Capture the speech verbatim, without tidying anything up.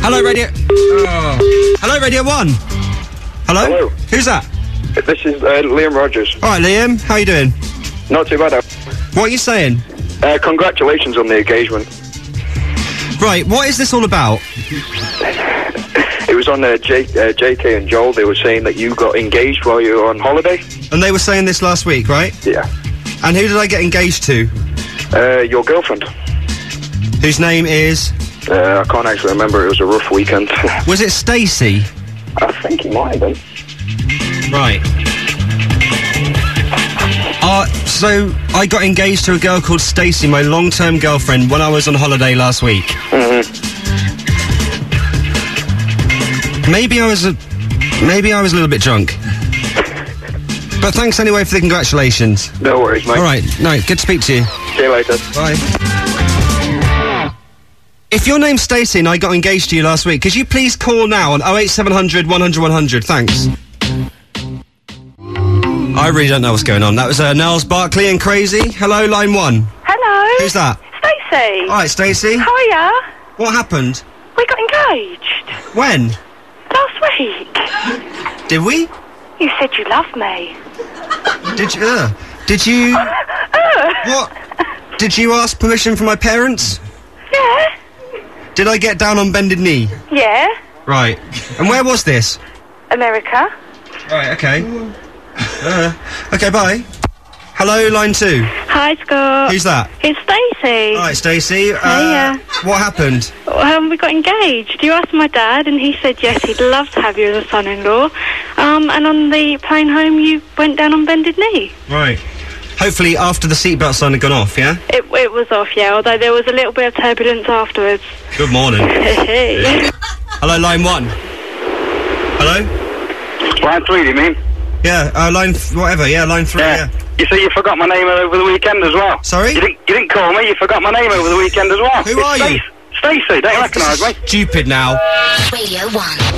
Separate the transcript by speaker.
Speaker 1: Hello, Radio... Oh. Hello, Radio one. Hello?
Speaker 2: Hello.
Speaker 1: Who's that?
Speaker 2: This is uh, Liam Rogers.
Speaker 1: All right, Liam. How you doing?
Speaker 2: Not too bad.
Speaker 1: What are you saying?
Speaker 2: Uh, congratulations on the engagement.
Speaker 1: Right, what is this all about?
Speaker 2: It was on uh, J, uh, J K and Joel. They were saying that you got engaged while you were on holiday.
Speaker 1: And they were saying this last week, right?
Speaker 2: Yeah.
Speaker 1: And who did I get engaged to?
Speaker 2: Uh, your girlfriend.
Speaker 1: Whose name is?
Speaker 2: Uh, I can't actually remember. It was a rough weekend.
Speaker 1: Was it Stacey?
Speaker 2: I think it might have been.
Speaker 1: Right. Uh, so, I got engaged to a girl called Stacey, my long-term girlfriend, when I was on holiday last week.
Speaker 2: Mm-hmm.
Speaker 1: Maybe I was a... Maybe I was a little bit drunk. But thanks anyway for the congratulations.
Speaker 2: No worries, mate.
Speaker 1: All right. No, good to speak to you.
Speaker 2: See you later.
Speaker 1: Bye. If your name's Stacey and I got engaged to you last week, could you please call now on oh eight seven hundred, one hundred, one hundred? Thanks. I really don't know what's going on. That was uh, Niles Barkley and Crazy. Hello, line one.
Speaker 3: Hello.
Speaker 1: Who's that?
Speaker 3: Stacey.
Speaker 1: All right, Stacey.
Speaker 3: Hiya.
Speaker 1: What happened?
Speaker 3: We got engaged.
Speaker 1: When?
Speaker 3: Last week.
Speaker 1: Did we?
Speaker 3: You said you loved me.
Speaker 1: Did you? Uh, did you?
Speaker 3: Uh.
Speaker 1: What? Did you ask permission from my parents?
Speaker 3: Yeah.
Speaker 1: Did I get down on bended knee?
Speaker 3: Yeah.
Speaker 1: Right. And where was this?
Speaker 3: America.
Speaker 1: Right, okay. Uh, okay, bye. Hello, line two.
Speaker 3: Hi, Scott.
Speaker 1: Who's that?
Speaker 3: It's Stacey.
Speaker 1: All right, Stacey. Uh,
Speaker 3: Hiya.
Speaker 1: What happened?
Speaker 3: Um, we got engaged. You asked my dad, and he said yes, he'd love to have you as a son-in-law. Um, and on the plane home, you went down on bended knee.
Speaker 1: Right. Hopefully after the seatbelt sign had gone off, yeah?
Speaker 3: It, it was off, yeah, although there was a little bit of turbulence afterwards.
Speaker 1: Good morning.
Speaker 3: Hey.
Speaker 1: Hello, line one. Hello?
Speaker 2: Line three, do you mean?
Speaker 1: Yeah, uh, line... Th whatever, yeah, line three, yeah.
Speaker 2: yeah. You say you forgot my name over the weekend as well.
Speaker 1: Sorry?
Speaker 2: You didn't, you didn't call me, you forgot my name over the weekend as well.
Speaker 1: Who
Speaker 2: it's
Speaker 1: are
Speaker 2: Stace.
Speaker 1: you?
Speaker 2: Stacey, don't recognise me.
Speaker 1: Stupid now.
Speaker 4: Radio one.